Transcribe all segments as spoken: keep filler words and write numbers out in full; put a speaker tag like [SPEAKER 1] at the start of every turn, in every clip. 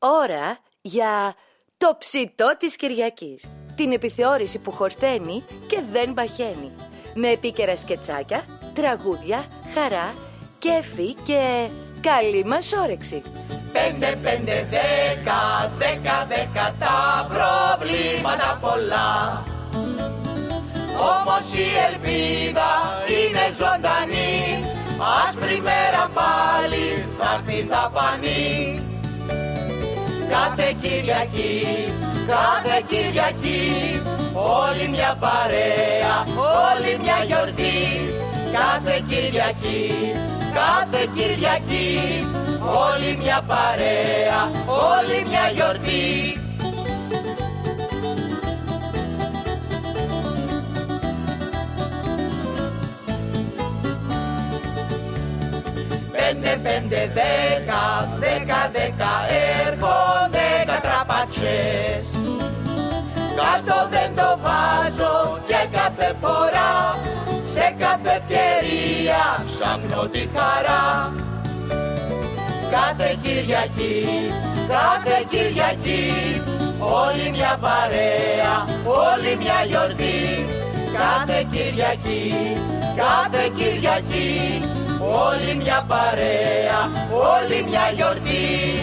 [SPEAKER 1] Ώρα για το ψητό της Κυριακής. Την επιθεώρηση που χορταίνει και δεν παχαίνει. Με επίκαιρα σκετσάκια, τραγούδια, χαρά, κέφι και καλή μας όρεξη.
[SPEAKER 2] Πέντε, πέντε, δέκα, δέκα, δέκα, τα προβλήματα πολλά. Όμως η ελπίδα είναι ζωντανή, άσπρη μέρα πάλι θα έρθει, θα φανεί. Κάθε Κυριακή, κάθε Κυριακή, όλη μια παρέα, όλη μια γιορτή. Κάθε Κυριακή, κάθε Κυριακή, όλη μια παρέα, όλη μια γιορτή. Πέντε, πέντε, δέκα, δέκα, δέκα, έρχονται κατραπατσές. Κάτω δεν το βάζω και κάθε φορά, σε κάθε ευκαιρία ψάχνω τη χαρά. Κάθε Κυριακή, κάθε Κυριακή, όλη μια παρέα, όλη μια γιορτή. Κάθε Κυριακή, κάθε Κυριακή, όλη μια παρέα, όλη μια γιορτή.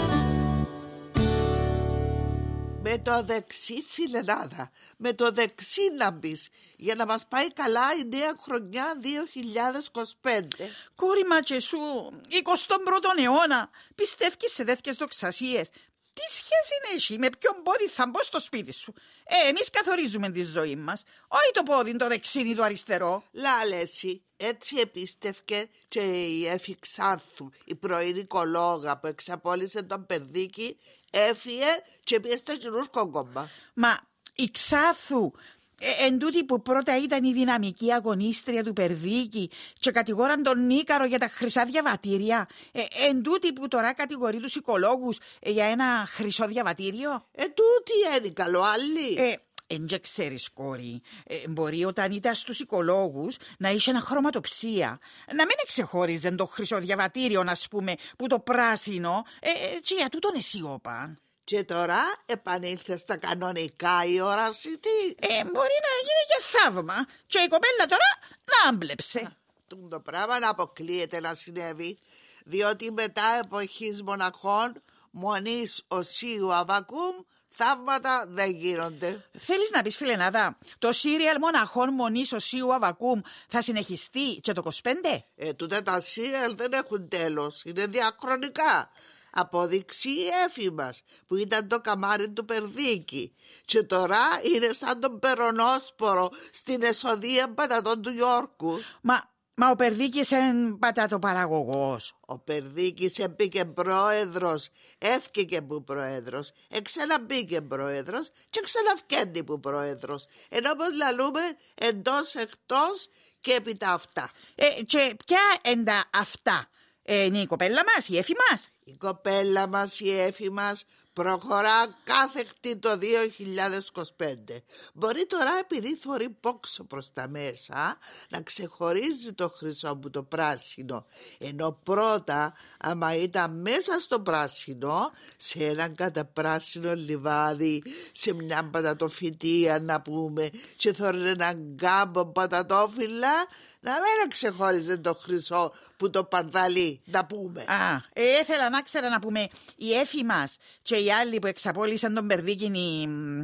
[SPEAKER 3] Με το δεξί, φιλενάδα, με το δεξί να μπεις, για να μας πάει καλά η νέα χρονιά δύο χιλιάδες είκοσι πέντε.
[SPEAKER 4] Κόρη μα και σου, εικοστόν πρώτον αιώνα, πιστεύεις σε τέτοιες δοξασίες? Τι σχέση έχει, με ποιον πόδι θα μπω στο σπίτι σου? Ε, εμείς καθορίζουμε τη ζωή μας, όχι το πόδι το δεξί ή το αριστερό.
[SPEAKER 3] Λάλεση, έτσι επίστευκε και η Έφη Ξάρθου, η πρώην οικολόγα που εξαπόλυσε τον Περδίκη, έφυγε και πήγε στο καινούργιο κόμμα. Μα
[SPEAKER 4] η Ξάθου, ε, εν τούτη που πρώτα ήταν η δυναμική αγωνίστρια του Περδίκη και κατηγόραν τον Νίκαρο για τα χρυσά διαβατήρια, ε, εν τούτη που τώρα κατηγορεί τους οικολόγους ε, για ένα χρυσό διαβατήριο.
[SPEAKER 3] Ε, τούτη είναι καλό άλλη.
[SPEAKER 4] Ε, Εν και ξέρεις, κόρη, ε, μπορεί όταν ήταν στους οικολόγους να είχε ένα χρωματοψία, να μην εξεχώριζε το χρυσό διαβατήριο, ας πούμε, που το πράσινο, ε, ε, και για τούτον εσιώπαν.
[SPEAKER 3] Και τώρα επανήλθε στα κανονικά η όραση της.
[SPEAKER 4] Ε, μπορεί να γίνει και θαύμα. Και η κοπέλα τώρα να άμπλεψε.
[SPEAKER 3] Τούν το πράγμα να αποκλείεται να συνέβη, διότι μετά εποχής μοναχών, μονής Οσίου Αβακούμ, θαύματα δεν γίνονται.
[SPEAKER 4] Θέλεις να πεις, φιλενάδα, το σύριαλ μοναχών μονής Οσίου Αβακούμ θα συνεχιστεί και το είκοσι πέντε?
[SPEAKER 3] Ε, τούτα τα σύριαλ δεν έχουν τέλος, είναι διαχρονικά. Απόδειξη η Έφη μας, που ήταν το καμάρι του Περδίκη, και τώρα είναι σαν τον Περονόσπορο στην εσοδεία πατατών του Γιόρκου.
[SPEAKER 4] Μα, μα ο Περδίκης είναι πατατοπαραγωγός.
[SPEAKER 3] Ο Περδίκης εμπήκε πρόεδρος, έφυγε που πρόεδρος, εξαναμπήκε πρόεδρος και ξαναφκένει που πρόεδρος. Ενώ όπως λαλούμε εντός εκτός και επί τα αυτά.
[SPEAKER 4] Ε, και ποια είναι τα αυτά? Ε, είναι η κοπέλα μας, η Έφη μας?
[SPEAKER 3] Η κοπέλα μας, η Έφη μας, προχωρά κάθεκτη το δύο χιλιάδες είκοσι πέντε. Μπορεί τώρα, επειδή θωρεί πόξο προς τα μέσα, να ξεχωρίζει το χρυσό από το πράσινο. Ενώ πρώτα, άμα ήταν μέσα στο πράσινο, σε έναν καταπράσινο λιβάδι, σε μια πατατοφυτία να πούμε, και θωρεί έναν γκάμπο πατατόφυλλα, να μην ξεχώριζε το χρυσό που το παρδαλεί, να πούμε.
[SPEAKER 4] Α, ε, ήθελα να ξέρω να πούμε, η Έφη μας και οι άλλοι που εξαπόλυσαν τον Περδίκιν, η,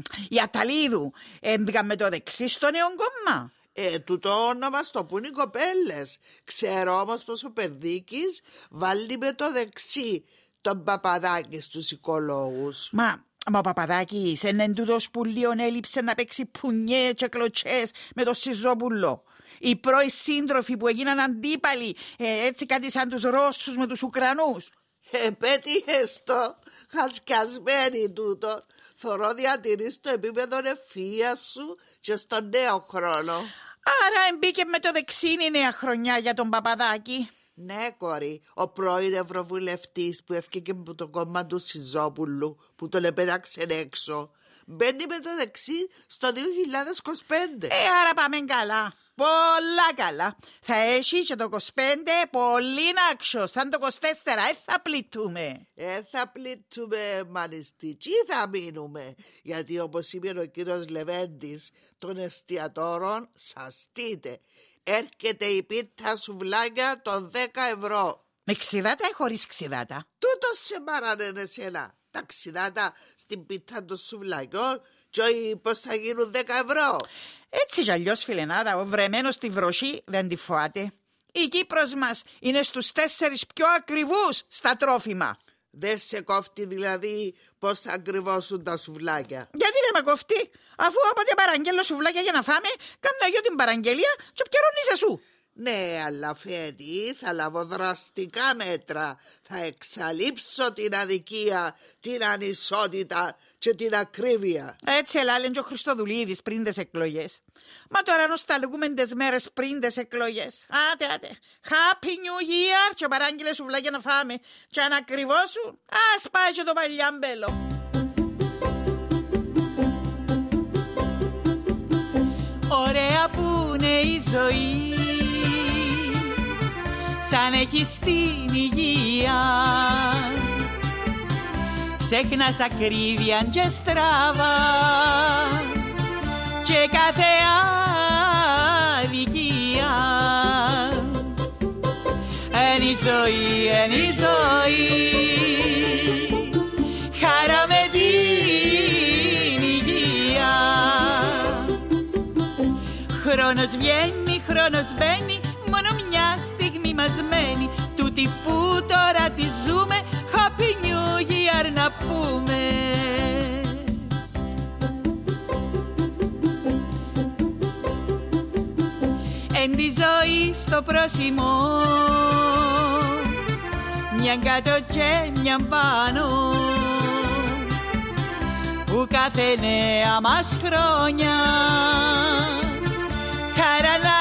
[SPEAKER 4] η Αταλίδου, έμπηκαν με το δεξί στο νέο κόμμα.
[SPEAKER 3] Ε, τούτο όνομα στο πουν οι κοπέλες. Ξέρω όμως πως ο Περδίκης βάλει με το δεξί τον Παπαδάκη στους οικολόγους.
[SPEAKER 4] Μα... Μα ο Παπαδάκης είναι τούτος που λίγο έλειψε να παίξει πουνιές και κλωτσές με το Σιζόπουλο. Οι πρώοι σύντροφοι που έγιναν αντίπαλοι, ε, έτσι κάτι σαν τους Ρώσους με τους Ουκρανούς.
[SPEAKER 3] Ε, πέτυχες το, χασκιασμένη τούτο. Θωρώ διατηρείς το επίπεδο ευφυΐας σου και στον νέο χρόνο.
[SPEAKER 4] Άρα εμπήκε με το δεξί η νέα χρονιά για τον Παπαδάκη.
[SPEAKER 3] Ναι, κόρη, ο πρώην ευρωβουλευτής που έφυγε από το κόμμα του Σιζόπουλου, που τον επέταξε έξω, μπαίνει με το δεξί στο δύο χιλιάδες είκοσι πέντε.
[SPEAKER 4] Ε, άρα πάμε καλά. πολλά καλά. Θα έχει και το είκοσι πέντε πολύ άξιο, σαν το είκοσι τέσσερα, ε, θα πληττούμε.
[SPEAKER 3] Ε, θα πλήττουμε μανιστικοί θα μείνουμε, γιατί όπως είπε ο κύριος Λεβέντης των εστιατόρων, σαστείτε, έρχεται η πίτα σουβλάκια των δέκα ευρώ.
[SPEAKER 4] Με ξιδάτα ή χωρίς ξιδάτα?
[SPEAKER 3] Τούτο σε μάρανε εσένα. Τα ξιδάτα στην πίτα των σουβλάκιων και όχι πως θα γίνουν δέκα ευρώ.
[SPEAKER 4] Έτσι κι αλλιώς, φιλενάδα, ο βρεμένος στη βροχή δεν τη φοάται. Η Κύπρος μας είναι στους τέσσερις πιο ακριβούς στα τρόφιμα.
[SPEAKER 3] Δεν σε κόφτει δηλαδή πως θα ακριβώσουν τα σουβλάκια?
[SPEAKER 4] Γιατί δεν με κοφτεί, αφού όποτε παραγγέλνω σουβλάκια για να φάμε, κάνω εγώ την παραγγελία και πιερώνεις εσύ.
[SPEAKER 3] Ναι, αλλά Φέτη, θα λάβω δραστικά μέτρα. Θα εξαλείψω την αδικία, την ανισότητα και την ακρίβεια.
[SPEAKER 4] Έτσι ελάλεν και ο Χριστοδουλίδης πριν τις εκλογές. Μα τώρα νοσταλγούμε τις μέρες πριν τις εκλογές. Άτε, άτε. Happy New Year και παράγγειλε σουβλάκια να φάμε. Και αν ακριβώσουν, ας πάει και το παλιάμπελο. Ωραία που είναι η ζωή, σαν έχεις την υγεία, ξέχνας ακρίβεια και στράβα και κάθε αδικία. Εν η ζωή, εν η ζωή, χαρά με την υγεία. Χρόνος βγαίνει, χρόνος μπαίνει, μόνο μια στιγμή μας μένει. Τούτη που τώρα τη ζούμε, Happy New Year να πούμε. Εν τη ζωή στο πρόσημο, μια κάτω και μια πάνω, που κάθε νέα μας χρόνια χαρά να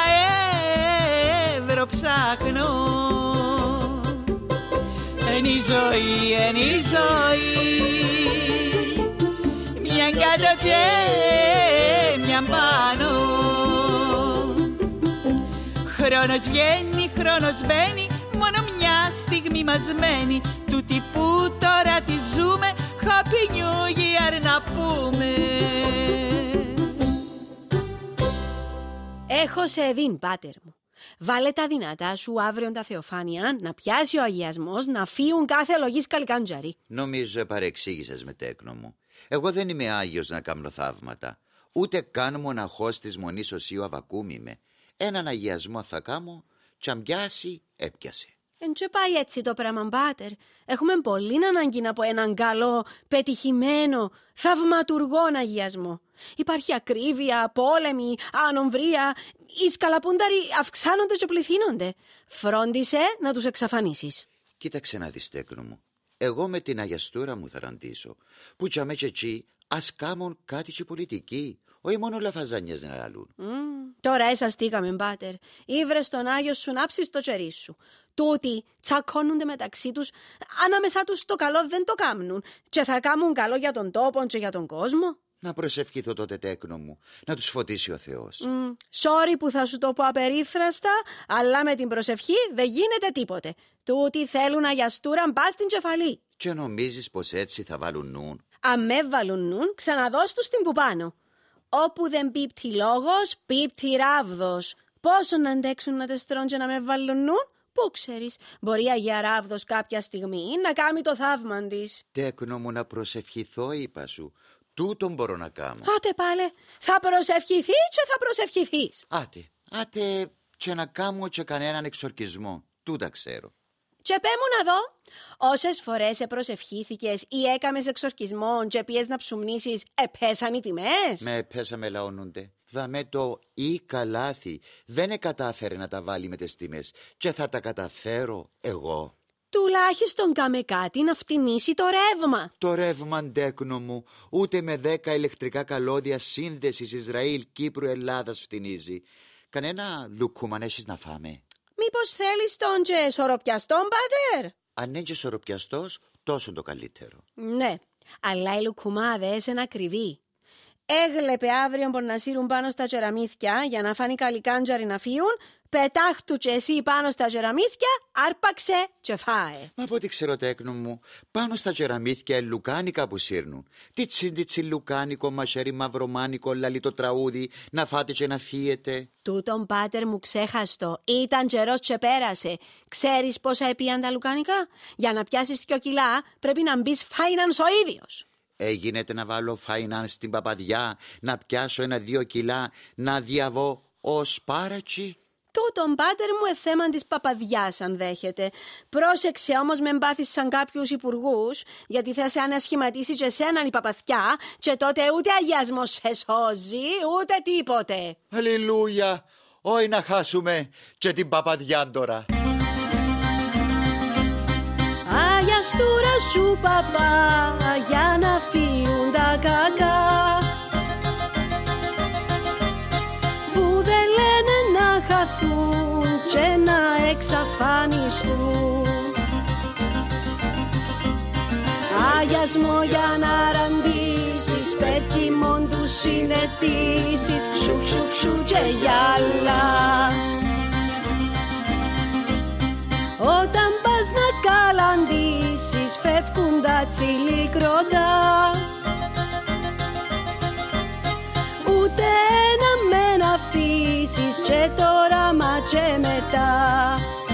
[SPEAKER 4] ευρωψάχνω. Εν η ζωή, εν η ζωή, μια κάτω και μια πάνω. Χρόνος βγαίνει, χρόνος μπαίνει, μόνο μια στιγμή μας μένει. Τούτη που τώρα τη ζούμε, Happy New Year να πούμε.
[SPEAKER 5] Έχω σε δίν, πάτερ μου. Βάλε τα δυνατά σου αύριο τα θεοφάνεια, να πιάσει ο αγιασμός, να φύγουν κάθε λογής καλικάντζαρι.
[SPEAKER 6] Νομίζω παρεξήγησες με τέκνο μου. Εγώ δεν είμαι Άγιος να κάνω θαύματα. Ούτε καν μοναχός της Μονής Οσίου Αβακούμ είμαι. Έναν αγιασμό θα κάνω, κι αν πιάσει, έπιασε.
[SPEAKER 5] Εν και πάει έτσι το πράγμα, πάτερ. Έχουμε πολύ ανάγκη από έναν καλό, πετυχημένο, θαυματουργό αγιασμό. Υπάρχει ακρίβεια, πόλεμη, ανομβρία. Οι σκαλαπούνταροι αυξάνονται και πληθύνονται. Φρόντισε να τους εξαφανίσεις.
[SPEAKER 6] Κοίταξε να δεις, τέκνο μου. Εγώ με την αγιαστούρα μου θα ραντήσω. Που τσαμέ και εκεί ας κάμουν κάτι και πολιτικοί. Όχι μόνο λαφαζάνιες να λαλούν.
[SPEAKER 5] Mm, τώρα εσαστήκαμε, πάτερ. Ήβρες τον Άγιο σου να ψεις το τσερί σου. Τούτοι τσακώνονται μεταξύ τους, ανάμεσά τους το καλό δεν το κάμνουν. Και θα κάμουν καλό για τον τόπο και για τον κόσμο.
[SPEAKER 6] Να προσευχηθώ τότε, τέκνο μου, να τους φωτίσει ο Θεός.
[SPEAKER 5] Mm, sorry που θα σου το πω απερίφραστα, αλλά με την προσευχή δεν γίνεται τίποτε. Τούτοι θέλουν αγιαστούρα μπα στην κεφαλή.
[SPEAKER 6] Και νομίζεις πως έτσι θα βάλουν νουν?
[SPEAKER 5] Αν με βάλουν νουν, ξαναδώσ' τους την που πάνω. Όπου δεν πίπτει λόγος, πίπτει ράβδος. Πόσο να αντέξουν να τεστρών και να με βάλουν νουν? Πού ξέρεις, μπορεί η Αγία Ράβδος κάποια στιγμή να κάνει το θαύμα της.
[SPEAKER 6] Τέκνο μου, να προσευχηθώ, είπα σου. Τούτον μπορώ να κάνω.
[SPEAKER 5] Άτε πάλε, θα προσευχηθείς και θα προσευχηθείς.
[SPEAKER 6] Άτε, άτε και να κάνω και κανέναν εξορκισμό. Τούτα ξέρω.
[SPEAKER 5] Και πέ μου να δω, όσες φορές επροσευχήθηκες ή έκαμες εξορκισμό και πιες να ψουμνήσεις, επέσαν οι τιμές?
[SPEAKER 6] Με επέσαμε λαώνονται. Δαμέ το ή καλάθι δεν εκατάφερε να τα βάλει με τις τιμές και θα τα καταφέρω εγώ.
[SPEAKER 5] Τουλάχιστον κάμε κάτι να φτηνίσει το ρεύμα.
[SPEAKER 6] Το ρεύμα, ντέκνο μου, ούτε με δέκα ηλεκτρικά καλώδια σύνδεσης Ισραήλ, Κύπρου, Ελλάδας φτηνίζει. Κανένα λουκούμαν έχεις να φάμε?
[SPEAKER 5] Μήπως θέλεις τον και σοροπιαστόν, πάτερ?
[SPEAKER 6] Αν είναι και σοροπιαστός, τόσο το καλύτερο.
[SPEAKER 5] Ναι, αλλά οι λουκουμάδες είναι ακριβοί. έγλεπε αύριο που να σύρουν πάνω στα κεραμίδια για να φάνει καλικάντζαροι να φύγουν, πετάχτου και εσύ πάνω στα κεραμίδια, άρπαξε και φάε.
[SPEAKER 6] Μα από ό,τι ξέρω, τέκνο μου, πάνω στα κεραμίδια λουκάνικα που σύρνουν. Τι τσίντιτσι λουκάνικο, μασέρι μαυρομάνικο, λαλί το τραούδι, να φάτε και να φύετε.
[SPEAKER 5] Τούτον, πάτερ μου, ξέχαστο. Ήταν καιρός και πέρασε. Ξέρεις πόσα επίαν τα λουκάνικα? Για να πιάσεις δυο κιλά πρέπει να μπεις φάινανς ο ίδιος.
[SPEAKER 6] Έγινεται να βάλω φάινανς στην παπαδιά, να πιάσω ένα-δύο κιλά, να διαβώ ως πάρατσι.
[SPEAKER 5] Τούτον, πάτερ μου, ε θέμα της παπαδιάς, αν δέχεται. Πρόσεξε όμως με μπάθεις σαν κάποιους υπουργούς, γιατί θα σε ανασχηματίσει και σέναν η παπαθιά και τότε ούτε αγιασμός σε σώζει, ούτε τίποτε.
[SPEAKER 6] Αλληλούια, όχι να χάσουμε και την παπαδιά τώρα.
[SPEAKER 5] Αγιαστούρα σου παπά, για να φύγουν τα κακά, που δεν λένε να χαθούν και να εξαφανιστούν. Αγιασμό για να ραντίσεις, περκυμών τους συναιτήσεις, ξου ξου ξου και γυαλά. Όταν πας να καλαντήσεις, φεύγουν τα τσιλικροντά. Ούτε ένα μεν αφήσεις, και τώρα μα και μετά.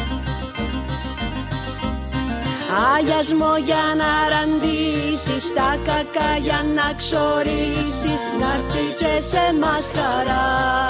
[SPEAKER 5] Αγιασμό για να ραντίσεις, τα κακά για να ξορίσεις, να'ρθεί και σε μας χαρά.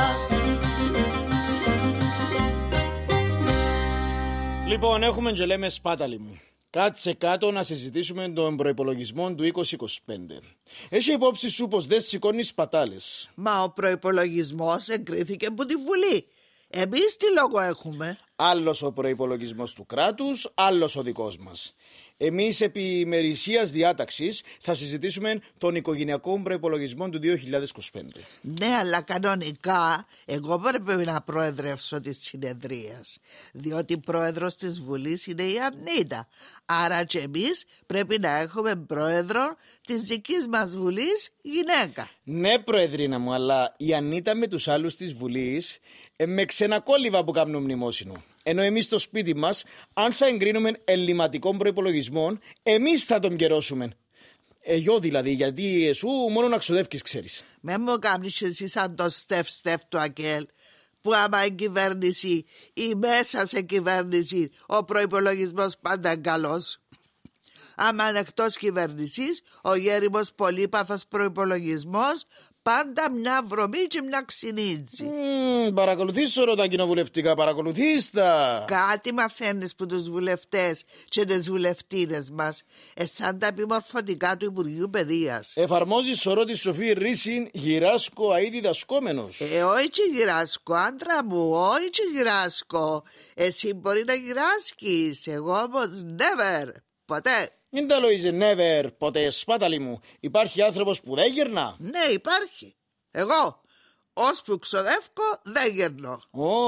[SPEAKER 7] Λοιπόν, έχουμε και λέμε σπάταλοι μου. Κάτσε κάτω να συζητήσουμε τον προϋπολογισμό του είκοσι είκοσι πέντε. Έχει υπόψη σου πως δεν σηκώνεις σπατάλες.
[SPEAKER 3] Μα ο προϋπολογισμός εγκρίθηκε από τη Βουλή. Εμείς τι λόγο έχουμε?
[SPEAKER 7] Άλλος ο προϋπολογισμός του κράτους, άλλος ο δικός μας. Εμείς επί ημερησίας διάταξης θα συζητήσουμε τον οικογενειακό προϋπολογισμό του δύο χιλιάδες είκοσι πέντε.
[SPEAKER 3] Ναι, αλλά κανονικά εγώ πρέπει να προεδρεύσω της συνεδρίας, διότι πρόεδρος της Βουλής είναι η Ανίτα. Άρα και εμείς πρέπει να έχουμε πρόεδρο της δικής μας Βουλής γυναίκα.
[SPEAKER 7] Ναι, Προεδρίνα μου, αλλά η Ανίτα με τους άλλους της Βουλής ε, με ξενακόλυβα που κάνουν μνημόσυνο. Ενώ εμείς στο σπίτι μας, αν θα εγκρίνουμε ελληματικών προϋπολογισμών, εμείς θα τον καιρώσουμε. Εγώ δηλαδή, γιατί εσύ μόνο να ξοδεύκεις ξέρεις.
[SPEAKER 3] Με μου κάνεις εσύ σαν το Στεφ Στεφ του Ακέλ, που άμα η κυβέρνηση ή μέσα σε κυβέρνηση ο προϋπολογισμός πάντα είναι καλός. Άμα είναι εκτός κυβέρνησης, ο γέριμος πολύπαθος προϋπολογισμός πάντα μια βρωμή και μια ξυνίτζη.
[SPEAKER 7] Mm, παρακολουθείς όλα τα κοινοβουλευτικά, παρακολουθείς τα.
[SPEAKER 3] Κάτι μαθαίνεις που τους βουλευτές και τις βουλευτίνες μας, εσάν τα επιμορφωτικά του Υπουργείου Παιδείας.
[SPEAKER 7] Εφαρμόζεις σωρό τη Σοφή Ρίσιν, γυράσκω αή διδασκόμενος.
[SPEAKER 3] Ε, όχι και γυράσκω, άντρα μου, όχι και γυράσκω. Εσύ μπορεί να γυράσκεις, εγώ όμως never, ποτέ.
[SPEAKER 7] Μην τα λόγιζε never, ποτέ σπάταλοι μου. Υπάρχει άνθρωπος που δεν γυρνά.
[SPEAKER 3] Ναι, υπάρχει. Εγώ, ώσπου ξοδεύκω, δεν γυρνώ.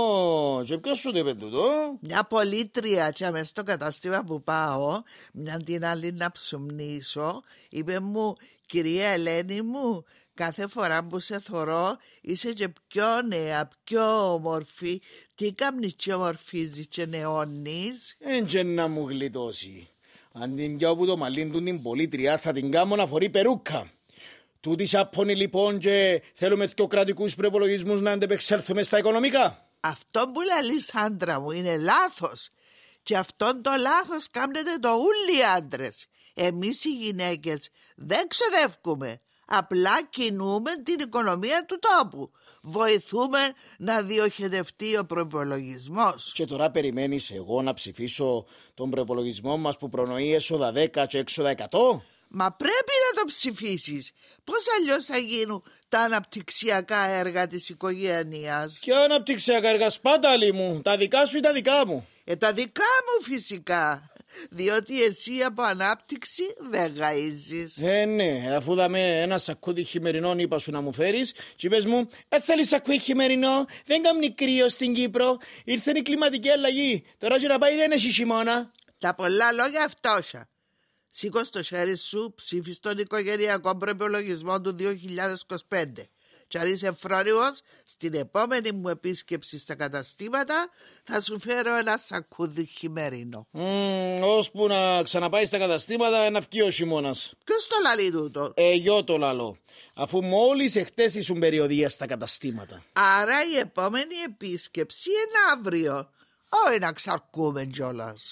[SPEAKER 7] Ω, και ποιος σου το είπε τούτο?
[SPEAKER 3] Μια πολίτρια και μες στο κατάστημα που πάω, μια την άλλη να ψουμνήσω, είπε μου, κυρία Ελένη μου, κάθε φορά που σε θωρώ είσαι και πιο νέα, πιο όμορφη. Τι κάμνεις και ομορφίζεις και νεώνεις?
[SPEAKER 7] Εν και να μου γλιτώσει. Αν την πιάω που το μαλλίν του την πολίτρια θα την κάνω να φορεί περούκα. Τούτη σαπώνει λοιπόν και θέλουμε δυο κρατικούς προϋπολογισμούς να αντεπεξέλθουμε στα οικονομικά.
[SPEAKER 3] Αυτό που λαλείς, άντρα μου, είναι λάθος. Και αυτόν το λάθος κάνετε το ούλοι άντρες. Εμείς οι γυναίκες δεν ξοδεύκουμε. Απλά κινούμε την οικονομία του τόπου. Βοηθούμε να διοχετευτεί ο προϋπολογισμός.
[SPEAKER 7] Και τώρα περιμένεις εγώ να ψηφίσω τον προϋπολογισμό μας που προνοεί έσοδα δέκα και έξοδα εκατό?
[SPEAKER 3] Μα πρέπει να το ψηφίσεις. Πώς αλλιώς θα γίνουν τα αναπτυξιακά έργα της οικογένειας?
[SPEAKER 7] Και αναπτυξιακά έργα σπάταλοι μου, τα δικά σου ή τα δικά μου?
[SPEAKER 3] Ε, τα δικά μου φυσικά. Διότι εσύ από ανάπτυξη δεν γαΐζεις.
[SPEAKER 7] Ε, ναι, αφού δαμε ένα σακούδι χειμερινό είπα σου να μου φέρεις και είπες μου, ε, θέλεις σακούδι χειμερινό, δεν κάνει κρύο στην Κύπρο, ήρθε η κλιματική αλλαγή, τώρα και να πάει δεν έχει χειμώνα.
[SPEAKER 3] Τα πολλά λόγια αυτόσα. Σήκω στο χέρι σου, ψήφισε τον οικογενειακό προϋπολογισμό του δύο χιλιάδες είκοσι πέντε. Και αν είσαι φρόνιμος, στην επόμενη μου επίσκεψη στα καταστήματα θα σου φέρω ένα σακούδι χειμερινό.
[SPEAKER 7] Mm, ώσπου να ξαναπάει στα καταστήματα να βγει ο χειμώνας.
[SPEAKER 3] Ποιος το λαλεί τούτο?
[SPEAKER 7] Εγώ το λαλώ. Αφού μόλις εχτες ήσουν περιοδία στα καταστήματα.
[SPEAKER 3] Άρα η επόμενη επίσκεψη είναι αύριο. Όχι να ξαρκούμε κιόλας.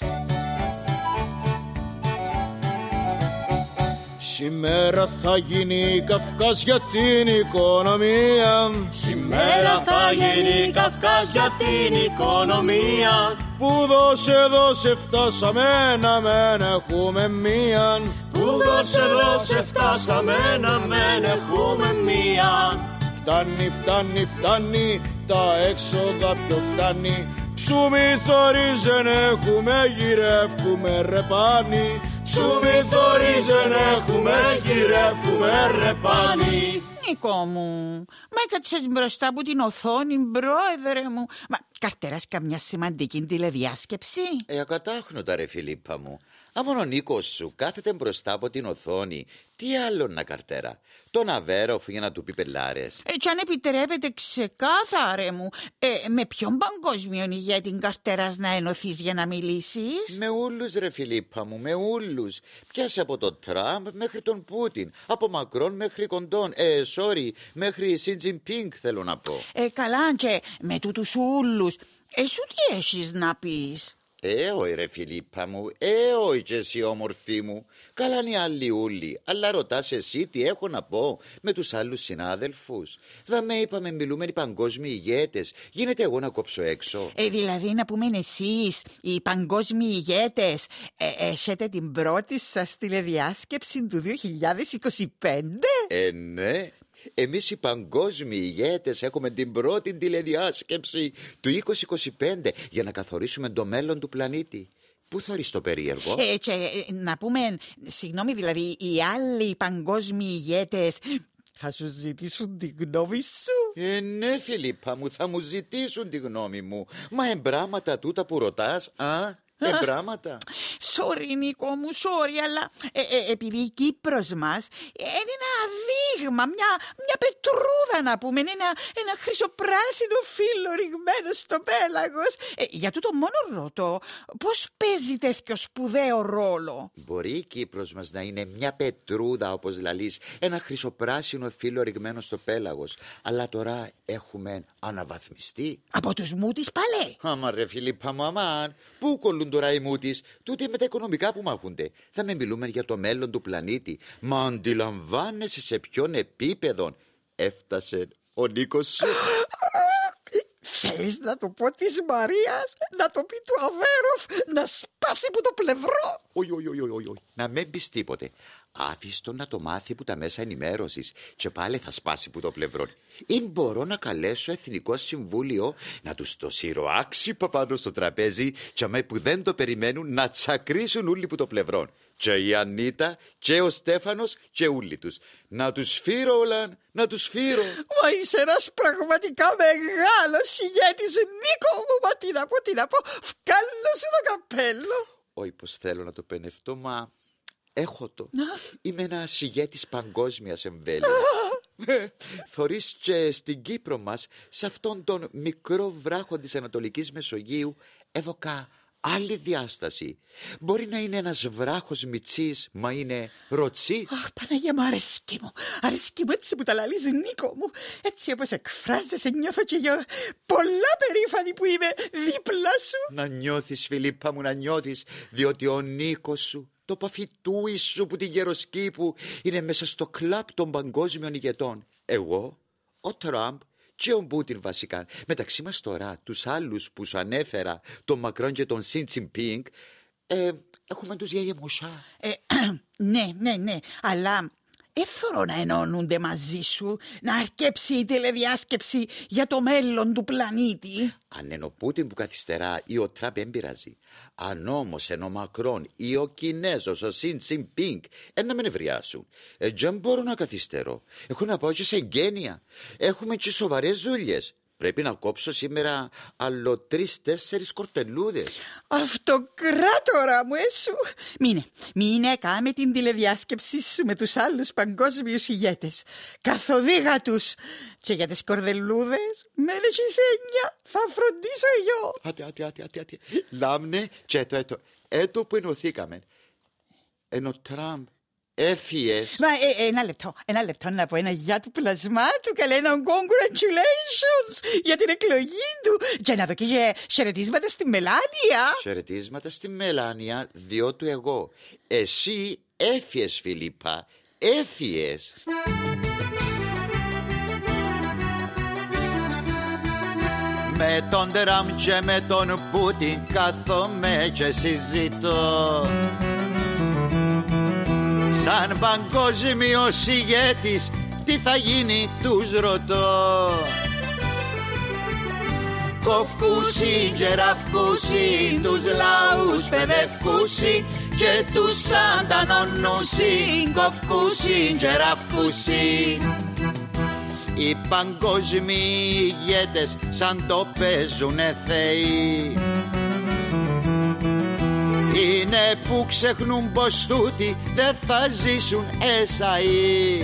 [SPEAKER 7] Σήμερα θα γίνει Καυκάς για την οικονομία.
[SPEAKER 2] Σήμερα θα γίνει Καυκάς για την οικονομία.
[SPEAKER 7] Που δώσε δώσε φτάσαμε να μεν έχουμε μίαν.
[SPEAKER 2] Που δώσε δώσε φτάσαμε να μεν έχουμε μίαν.
[SPEAKER 7] Φτάνει, φτάνει, φτάνει, τα έξοδα πιο φτάνει. Ψούμι θωρείς δεν έχουμε, γυρεύκουμε ρεπάνι.
[SPEAKER 2] Ψούμι θωρείς δεν έχουμε, γυρεύκουμε ρεπάνι.
[SPEAKER 4] Νίκο μου, μα έκατσες μπροστά από την οθόνη, πρόεδρε μου. Μα καρτεράς καμιά σημαντική τηλεδιάσκεψη?
[SPEAKER 6] Ε, ακατάχνωτα ρε Φιλίππα μου. Αν ο Νίκος σου κάθεται μπροστά από την οθόνη, τι άλλο να καρτέρα? Τον Αβέροφ για να του πει πελάρες.
[SPEAKER 4] Ε, κι αν επιτρέπετε ξεκάθαρε μου, ε, με ποιον παγκόσμιο ηγέτη καρτεράς να ενωθείς για να μιλήσεις?
[SPEAKER 6] Με ούλους ρε Φιλίππα μου, με ούλους. Πιάσε από τον Τραμπ μέχρι τον Πούτιν, από Μακρόν μέχρι Κοντόν, ε, sorry, μέχρι Σι Τζινπίνγκ θέλω να πω.
[SPEAKER 4] Ε, καλά και με τούτους ούλους, εσύ τι έχεις να πεις?
[SPEAKER 6] Ε, όχι ρε Φιλίππα μου, ε, όχι και εσύ όμορφή μου. Καλά είναι οι άλλοι ούλοι, αλλά ρωτάς εσύ τι έχω να πω με τους άλλους συνάδελφους. Δα με είπαμε μιλούμε οι παγκόσμιοι ηγέτες, γίνεται εγώ να κόψω έξω.
[SPEAKER 4] Ε, δηλαδή να πούμε εσείς, οι παγκόσμιοι ηγέτες, ε, έχετε την πρώτη σας τηλεδιάσκεψη του δύο χιλιάδες είκοσι πέντε?
[SPEAKER 6] Ε, ναι. Εμείς οι παγκόσμιοι ηγέτες έχουμε την πρώτη τηλεδιάσκεψη του είκοσι είκοσι πέντε για να καθορίσουμε το μέλλον του πλανήτη. Πού θωρείς το περίεργο?
[SPEAKER 4] Ε, και, ε, να πούμε, συγγνώμη, δηλαδή οι άλλοι παγκόσμιοι ηγέτες θα σου ζητήσουν τη γνώμη σου?
[SPEAKER 6] Ε, ναι Φιλίππα μου, θα μου ζητήσουν τη γνώμη μου. Μα εμπράματα τούτα που ρωτάς, α? Εμπράματα.
[SPEAKER 4] Sorry Νίκο μου, sorry, αλλά ε, ε, επειδή η Κύπρος μας είναι ένα δείγμα, μια, μια πετρούδα να πούμε, ένα, ένα χρυσοπράσινο φύλλο ρηγμένο στο πέλαγος. Ε, για τούτο μόνο ρωτώ, πώς παίζει τέτοιο σπουδαίο ρόλο?
[SPEAKER 6] Μπορεί η Κύπρος μας να είναι μια πετρούδα όπως λαλείς, ένα χρυσοπράσινο φύλλο ρηγμένο στο πέλαγος, αλλά τώρα έχουμε αναβαθμιστεί.
[SPEAKER 4] Από τους μούτης παλέ.
[SPEAKER 6] Άμα ρε Φιλίππα μου, αμάν, πού κολλούν τώρα οι μούτης, τούτοι με τα οικονομικά που μάχονται. Θα με μιλούμε για το μέλλον του πλανήτη. Μα αντιλαμβάνεσαι σε ποιον επίπεδο έφτασε ο Νίκος σου?
[SPEAKER 4] Θέλεις να το πω της Μαρίας, να το πει του Αβέροφ, να σπάσει που το πλευρό?
[SPEAKER 6] Όχι, όχι, όχι, όχι, όχι. Να μην πεις τίποτε. Άφησε τον να το μάθει που τα μέσα ενημέρωσης και πάλι θα σπάσει που το πλευρό. Ή μπορώ να καλέσω Εθνικό Συμβούλιο να τους το σειροάξει πάνω στο τραπέζι και αμέ που δεν το περιμένουν να τσακρίσουν όλοι που το πλευρό. Και η Ανίτα και ο Στέφανος και όλοι τους. Να τους φύρω όλα, να τους φύρω.
[SPEAKER 4] Μα είσαι ένας πραγματικά μεγάλος ηγέτης, Νίκο μου. Μα τι να πω, τι να πω, βγάλω σου το καπέλο.
[SPEAKER 6] Όχι πως θέλω να το πενευτώ, μα έχω το. Είμαι ένας ηγέτης παγκόσμιας εμβέλειας. Θωρείς και στην Κύπρο μας, σε αυτόν τον μικρό βράχο της Ανατολικής Μεσογείου, έδωκα άλλη διάσταση. Μπορεί να είναι ένας βράχος μητσής, μα είναι ροτσής.
[SPEAKER 4] Αχ, Παναγία μου, αρέσκει μου. Αρέσκει μου έτσι που τα λαλείς, Νίκο μου. Έτσι όπως εκφράζεσαι νιώθω και για πολλά περήφανη που είμαι δίπλα σου.
[SPEAKER 6] Να νιώθεις Φιλίππα μου, να νιώθεις, διότι ο Νίκος σου, το παφιτούι σου που την Γεροσκήπου είναι μέσα στο κλαμπ των παγκόσμιων ηγετών. Εγώ, ο Τραμπ και ο Πούτιν βασικά. Μεταξύ μας τώρα, τους άλλους που σου ανέφερα, τον Μακρόν και τον Σι Τζινπίνγκ, ε, έχουμε τους γιαγεμουσά.
[SPEAKER 4] Ε, ναι, ναι, ναι, αλλά έθωρο να ενώνονται μαζί σου, να αρκέψει η τηλεδιάσκεψη για το μέλλον του πλανήτη.
[SPEAKER 6] Αν είναι ο Πούτιν που καθυστερά ή ο Τραμπ δεν πειράζει. Αν όμως είναι ο Μακρόν ή ο Κινέζος, ο Σι Τζινπίνγκ, ένα με νευριάσουν. Ε, δεν μπορώ να καθυστερώ. Έχω να πάω και σε εγγένεια. Έχουμε και σοβαρές δουλειές. Πρέπει να κόψω σήμερα άλλο τρεις-τέσσερις κορτελούδες.
[SPEAKER 4] Αυτοκράτορα μου, έσου. Μείνε, μείνε, κάμε την τηλεδιάσκεψη σου με τους άλλους παγκόσμιους ηγέτες. Καθοδήγα τους. Και για τις κορδελούδες, μένε σένια, θα φροντίσω εγώ.
[SPEAKER 6] Άτε, άτε, άτε, άτε, άτε. Λάμνε, και έτω, έτω. Έτω που ενωθήκαμε. Ενώ Τραμπ έφυγες.
[SPEAKER 4] Μα ε, ένα λεπτό, ένα λεπτό να πω ένα γεια του πλασμάτου. Καλέ ένα congratulations για την εκλογή του. Και να δω και χαιρετίσματα στη Μελάνια.
[SPEAKER 6] Χαιρετίσματα στη Μελάνια, διότι εγώ. Εσύ έφυγες, Φιλίππα, έφυγες. Με τον Τραμπ και με τον Πούτιν κάθομαι και συζητώ. Σαν παγκόσμιος ηγέτης τι θα γίνει τους ρωτώ. Κοφκούσι και ραφκούσι τους λαούς παιδευκούσι και τους αντανονούσι. Κοφκούσι και ραφκούσι. Οι παγκόσμιοι ηγέτες σαν το παίζουνε θεοί. Είναι που ξεχνούν πως τούτοι δεν θα ζήσουν εσαΐ.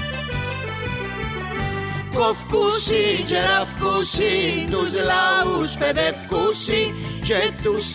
[SPEAKER 6] Κοφκούσι και ραφκούσι τους λαούς παιδευκούσι και τους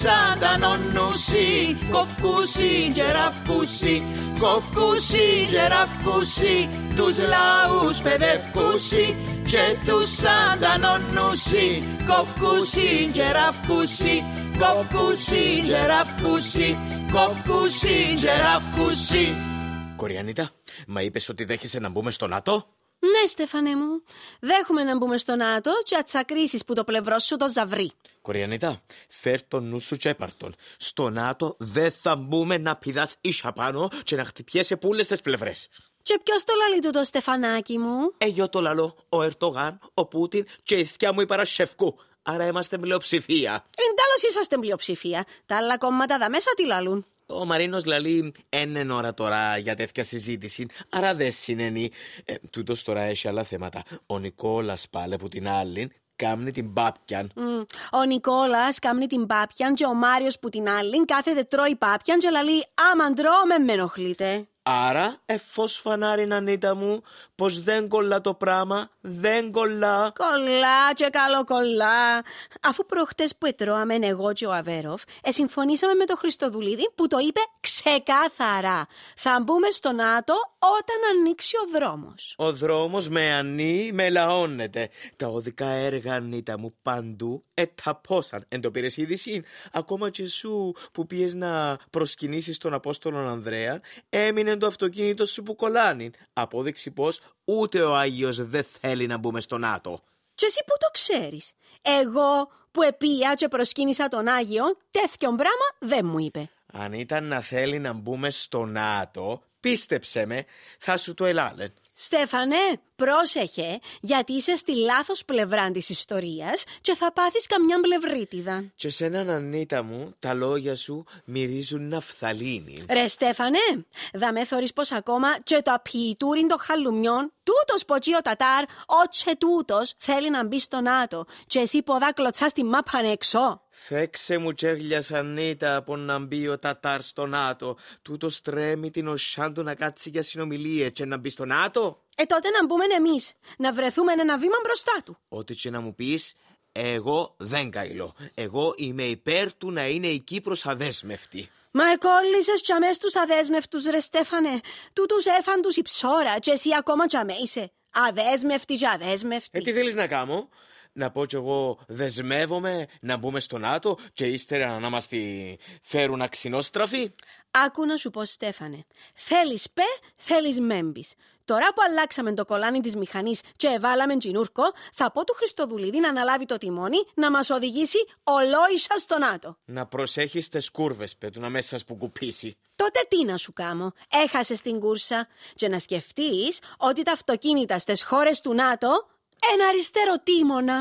[SPEAKER 6] αντανονούσι. Κοφκούσι και ραφκούσι, κοφκούσι και ραφκούσι τους λαούς παιδευκούσι και τους αντανονούσι. Κοφκούσι και ραφκούσι, κοφκούσι και ραφκούσι, κοφκούσι και ραφκούσι.
[SPEAKER 8] Κοριανίτα, μα είπες ότι δέχεσαι να μπούμε στο ΝΑΤΟ?
[SPEAKER 5] Ναι, Στέφανε μου. Δέχομαι να μπούμε στο ΝΑΤΟ και ατσακρίσεις που το πλευρό σου το ζαβρί.
[SPEAKER 8] Κοριανίτα, φέρ τον νου σου και έπαρτον. Στο ΝΑΤΟ δεν θα μπούμε να πηδάς ίσια πάνω και να χτυπιέσαι που όλες τις πλευρές.
[SPEAKER 5] Και ποιος το λαλεί του το Στεφανάκι μου?
[SPEAKER 8] Εγώ το λαλώ, ο Ερτογάν, ο Πούτιν και η θκιά μου η Παρασχευκού. Άρα είμαστε πλειοψηφία.
[SPEAKER 5] Εντάλλως είσαστε πλειοψηφία. Τα άλλα κόμματα δα μέσα τι λαλούν?
[SPEAKER 8] Ο Μαρίνος λαλεί είναι ώρα τώρα για τέτοια συζήτηση, άρα δεν συνενεί. Ε, τούτος τώρα έχει άλλα θέματα. Ο Νικόλας πάλε που την άλλη κάμνει την πάπιαν.
[SPEAKER 5] Mm. Ο Νικόλας κάμνει την πάπιαν και ο Μάριος που την άλλη κάθεται τρώει πάπιαν και λαλεί άμα τρώω με με ενοχλείτε.
[SPEAKER 8] Άρα, εφώς φανάρι Ανίτα μου, πως δεν κολλά το πράμα, δεν κολλά.
[SPEAKER 5] Κολλά και καλό κολλά. Αφού προχτές που ετρώαμεν εγώ και ο Αβέροφ, εσυμφωνήσαμε με τον Χριστοδουλίδη που το είπε ξεκάθαρα. Θα μπούμε στο ΝΑΤΟ όταν ανοίξει ο δρόμος.
[SPEAKER 8] Ο δρόμος με ανή με λαώνεται. Τα οδικά έργα Ανίτα μου παντού εταπόσαν. Εν το πήρες είδηση, ακόμα και σου που πιες να προσκυνήσεις τον Απόστολο Ανδρέα, έμεινε το αυτοκίνητο σου που κολλάνει. Απόδειξη πως ούτε ο Άγιος δεν θέλει να μπούμε στο ΝΑΤΟ.
[SPEAKER 5] Και εσύ που το ξέρεις? Εγώ που επία και προσκύνησα τον Άγιο, τέτοιον πράγμα δεν μου είπε.
[SPEAKER 8] Αν ήταν να θέλει να μπούμε στο ΝΑΤΟ, πίστεψε με, θα σου το ελάλεν.
[SPEAKER 5] Στέφανε, πρόσεχε, γιατί είσαι στη λάθος πλευρά της ιστορίας και θα πάθεις καμιά πλευρίτιδα.
[SPEAKER 8] Και σε έναν Ανίτα μου, τα λόγια σου μυρίζουν ναφθαλίνη.
[SPEAKER 5] Ρε Στέφανε, δα με θωρείς πως ακόμα και το αποιητούριν των χαλουμιών, τούτος ποτσί ο Τατάρ, ότσε τούτος θέλει να μπει στο ΝΑΤΟ και εσύ ποδά κλωτσάς τη μάπαν έξω.
[SPEAKER 8] Φέξε μου τσέγλιας Ανίτα από να μπει ο Τατάρ στο ΝΑΤΟ. Τούτος τρέμει την οσάν του να κάτσει για συνομιλίες και να μπει στο ΝΑΤΟ.
[SPEAKER 5] Ε τότε να μπούμε εμείς, να βρεθούμε ένα βήμα μπροστά του.
[SPEAKER 8] Ό,τι και να μου πεις, εγώ δεν καηλώ. Εγώ είμαι υπέρ του να είναι η Κύπρος αδέσμευτη.
[SPEAKER 5] Μα εκόλλησες κι αμές τους αδέσμευτους ρε Στέφανε. Τούτους έφαν τους η ψώρα και εσύ ακόμα κι αμέ είσαι. Αδέσμευτη κι αδέσμευτη.
[SPEAKER 8] Ε τι θέλεις να κάνω? Να πω κι εγώ δεσμεύομαι να μπούμε στο ΝΑΤΟ και ύστερα να μας τη φέρουν αξινόστραφοι?
[SPEAKER 5] Άκου να σου πω Στέφανε, θέλεις πε, θέλεις μέμπεις. Τώρα που αλλάξαμε το κολάνι της μηχανής και εβάλαμε τζινούρκο, θα πω του Χριστοδουλίδη να αναλάβει το τιμόνι να μας οδηγήσει ολόησα στο ΝΑΤΟ.
[SPEAKER 8] Να προσέχεις τις κούρβες, πέτου να μέσα που κουπίσει.
[SPEAKER 5] Τότε τι να σου κάμω, έχασες την κούρσα και να σκεφτείς ότι τα αυτοκίνητα στις χώρες του ΝΑΤΟ ένα αριστερό τίμωνα.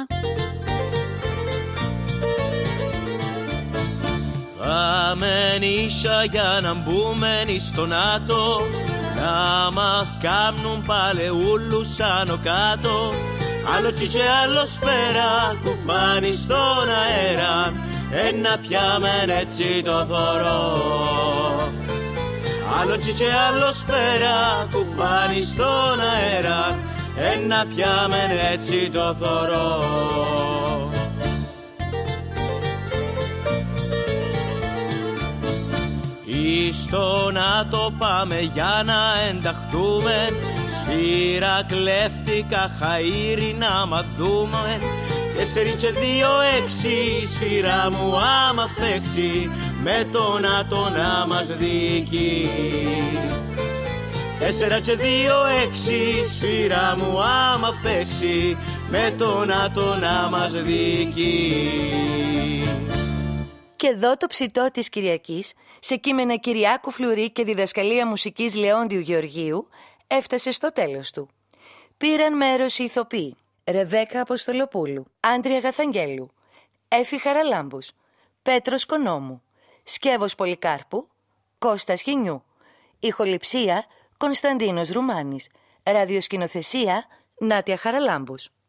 [SPEAKER 2] Πάμε νύσια για να μπούμε στο ΝΑΤΟ, να μας κάμνουν πάλι ούλους άνω κάτω. άλλο τσίτσε άλλο σπέρα, κουπάνι στον αέρα, ένα πιάμεν έτσι το θωρώ. Άλλο τσίτσε άλλο σπέρα, κουπάνι στον αέρα, ένα πιάμεν έτσι το θωρώ. Στο να το πάμε για να ενταχτούμε, σφύρα κλέφτικα χαΐρι να μαθούμε. Τέσσερι και δύο έξι, σφύρα μου άμα φέξει, με το να το να μας δίκει. Τέσσερα και δύο έξι, σφύρα μου άμα φέξει, με το να το να μας δίκει.
[SPEAKER 1] Και εδώ το ψητό της Κυριακής, σε κείμενα Κυριάκου Φλουρί και διδασκαλία μουσικής Λεόντιου Γεωργίου, έφτασε στο τέλος του. Πήραν μέρος οι ηθοποιοί Ρεβέκα Αποστολοπούλου, Άντρια Γαθαγγέλου, Έφη Χαραλάμπους, Πέτρος Κονόμου, Σκεύος Πολυκάρπου, Κώστας Χινιού. Ηχοληψία Κωνσταντίνος Ρουμάνης. Ραδιοσκηνοθεσία Νάτια Χαραλάμπους.